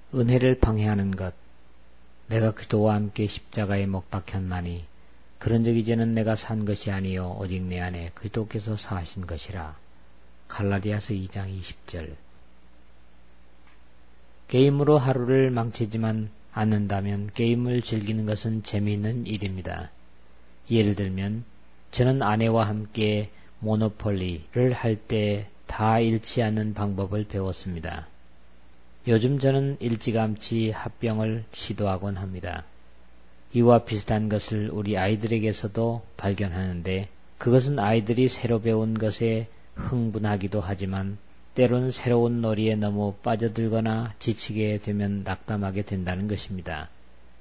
은혜를 방해하는 것. 내가 그리스도와 함께 십자가에 못 박혔나니 그런 적 이제는 내가 산 것이 아니요 오직 내 안에 그리스도께서 사하신 것이라. 갈라디아서 2장 20절. 게임으로 하루를 망치지만 않는다면 게임을 즐기는 것은 재미있는 일입니다. 예를 들면 저는 아내와 함께 모노폴리를 할 때 다 잃지 않는 방법을 배웠습니다. 요즘 저는 일찌감치 합병을 시도하곤 합니다. 이와 비슷한 것을 우리 아이들에게서도 발견하는데 그것은 아이들이 새로 배운 것에 흥분하기도 하지만 때론 새로운 놀이에 너무 빠져들거나 지치게 되면 낙담하게 된다는 것입니다.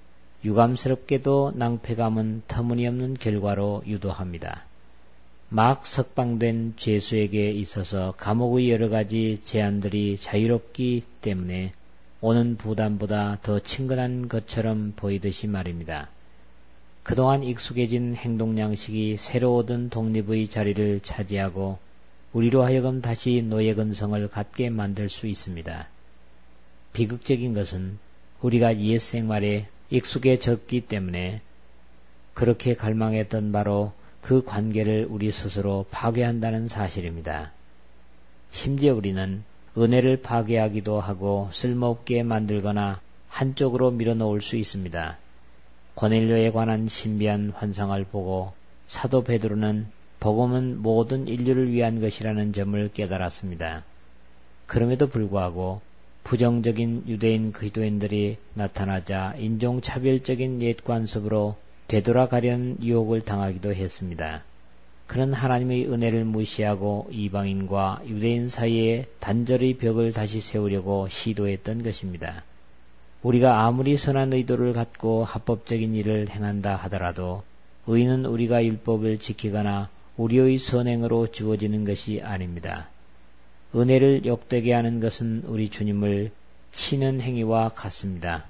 유감스럽게도 낭패감은 터무니없는 결과로 유도합니다. 막 석방된 죄수에게 있어서 감옥의 여러 가지 제한들이 자유롭기 때문에 오는 부담보다 더 친근한 것처럼 보이듯이 말입니다. 그동안 익숙해진 행동 양식이 새로 얻은 독립의 자리를 차지하고 우리로 하여금 다시 노예 근성을 갖게 만들 수 있습니다. 비극적인 것은 우리가 옛 생활에 익숙해졌기 때문에 그렇게 갈망했던 바로 그 관계를 우리 스스로 파괴한다는 사실입니다. 심지어 우리는 은혜를 파괴하기도 하고 쓸모없게 만들거나 한쪽으로 밀어놓을 수 있습니다. 고넬료에 관한 신비한 환상을 보고 사도 베드로는 복음은 모든 인류를 위한 것이라는 점을 깨달았습니다. 그럼에도 불구하고 부정적인 유대인 그리스도인들이 나타나자 인종차별적인 옛 관습으로 되돌아가려는 유혹을 당하기도 했습니다. 그는 하나님의 은혜를 무시하고 이방인과 유대인 사이에 단절의 벽을 다시 세우려고 시도했던 것입니다. 우리가 아무리 선한 의도를 갖고 합법적인 일을 행한다 하더라도 의는 우리가 율법을 지키거나 우리의 선행으로 주어지는 것이 아닙니다. 은혜를 욕되게 하는 것은 우리 주님을 치는 행위와 같습니다.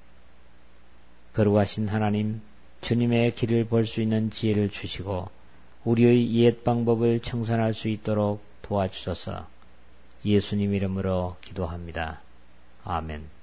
거룩하신 하나님, 주님의 길을 볼 수 있는 지혜를 주시고 우리의 옛 방법을 청산할 수 있도록 도와주소서. 예수님 이름으로 기도합니다. 아멘.